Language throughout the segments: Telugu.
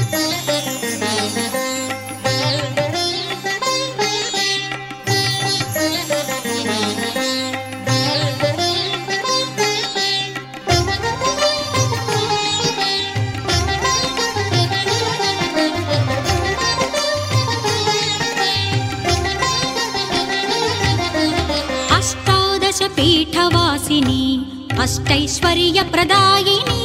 पीठवासिनी अष्टैश्वर्यप्रदायिनी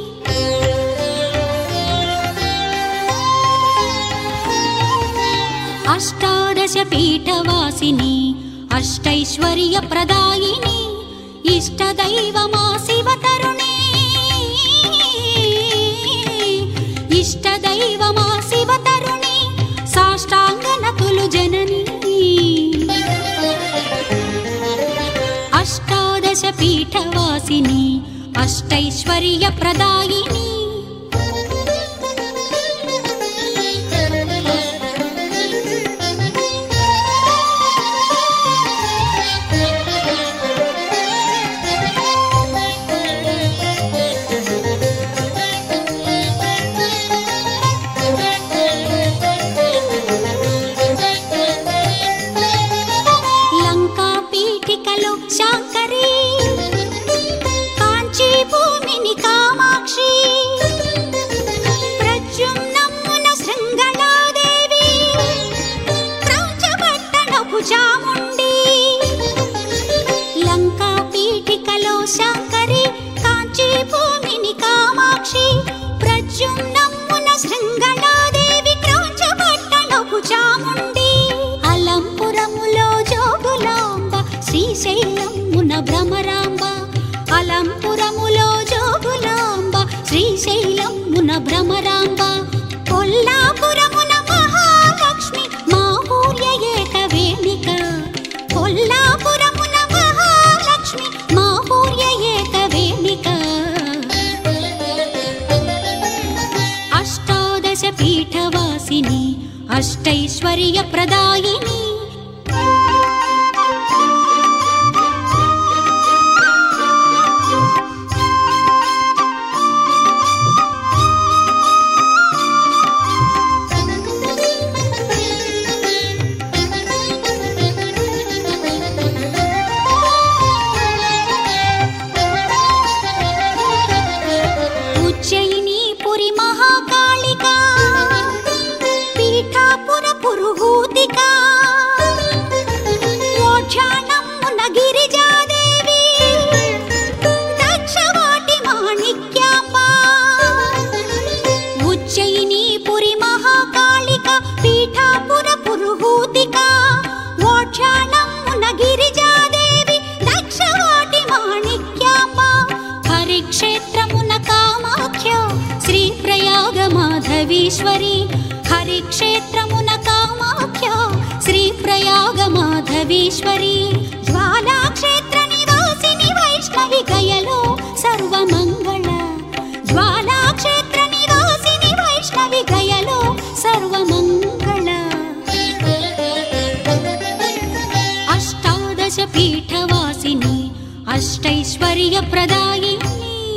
अष्टादशपीठवासिनी अष्टैश्वर्यप्रदायिनी इष्टदैवमा शिवतरुणी इष्टदैवमा शिवतरुणी साष्टांगनतुलु जननी अष्टादशपीठवासिनी अष्टैश्वर्यप्रदायिनी शांकरी कांची भूमिनि कामाक्षी प्रद्युम्नमुन शृंगलादेवी क्रौंचपट्टणपु चामुंडी लंका पीठिकलो शांकरी कांची भूमिनि कामाक्षी प्रद्युम्नमुन शृंगलादेवी क्रौंचपट्टणपु चामुंडी अలంపురములో జోగులాంబ శ్రీశైలమున భ్రమరాంబ అలంపురములో జోగులాంబ శ్రీశైలమున భ్రమరాంబ కొల్లాపురమున మహాలక్ష్మి మాహూర్య ఏకవేణిక కొల్లాపురమున మహాలక్ష్మి మాహూర్య ఏకవేణిక అష్టాదశ పీఠవాసిని अष्टैश्वर्यप्रदायिनी उज्जयिनी पुरी महाकालिका पीठापुर पुरुहूतिका मोक्षाणम्मुन गिरिजादेवी दक्षवाटी माणिक्याम्बा उज्जयिनी पुरी महाकालिका पीठापुर पुरुहूतिका मोक्षाणम्मुन गिरिजादेवी दक्षवाटी माणिक्याम्बा हरिक्षेत्रमुन कामाख्य श्री प्रयाग माधवीश्वरी हरिक्षेत्रमुन कामाख्य श्री प्रयाग माधवीश्वरी ज्वालाक्षेत्र निवासिनी वैष्णवी गयलो सर्वमंगल ज्वालाक्षेत्र निवासिनी वैष्णवी गयलो सर्वमंगल अष्टादश पीठवासिनी अष्टैश्वर्यप्रदायिनी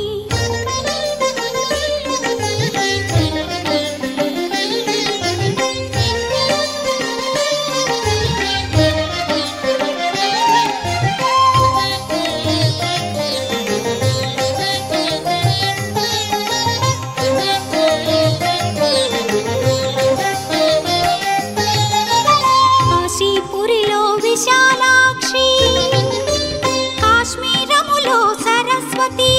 विशालाक्षी काश्मीरमुलो सरस्वती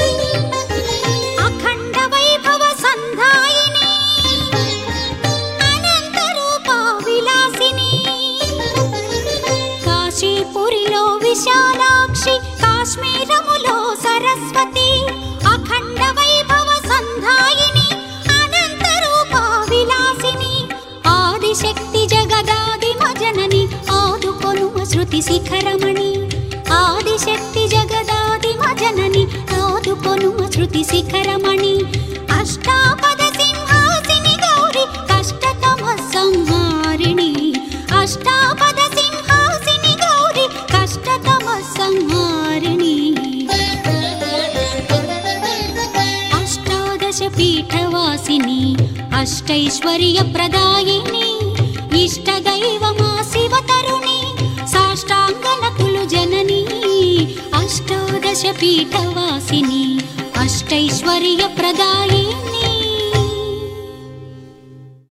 अखंड वैभव संधायिनी अनंत रूपा विलासिनी काशीपुरिलो विशालाक्षी काश्मीरमुलो सरस्वती अखंड वैभव संधायिनी अनंत रूपा विलासिनी आदिशक्ति जगदादिम जननी श्रुति शिखरमणि आदिशक्ति जगदादिम जननी आदुकोनुम श्रुति शिखरमणि अष्टापद सिंहासिनी गौरी कष्टतम संहारिणी अष्टापद सिंहासिनी गौरी कष्टतम संहारिणी अष्टादश पीठवासिनी అష్టైశ్వర్య ప్రదాయిని ఇష్టదైవమా శివతరుణి సాష్టాంగనకులు జనని అష్టాదశ పీఠవాసిని అష్టైశ్వర్య ప్రదాయిని